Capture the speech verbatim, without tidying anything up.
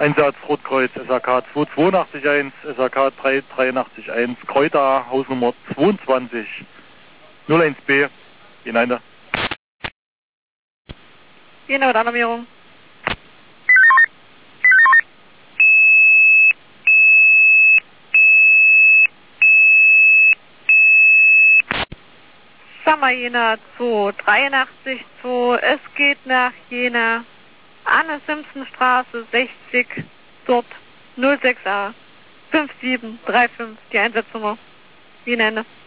Einsatz Rotkreuz, S A K zwei zwei acht eins, S A K drei drei acht eins, Kräuter, Hausnummer zweiundzwanzig null eins B, hinein. Genau, mit Alarmierung. Summer Jena zwei dreiundachtzig zwei, es geht nach Jena, Anne-Simpson-Straße sechzig, dort null sechs A fünf sieben drei fünf, die Einsatznummer. Wie nenne?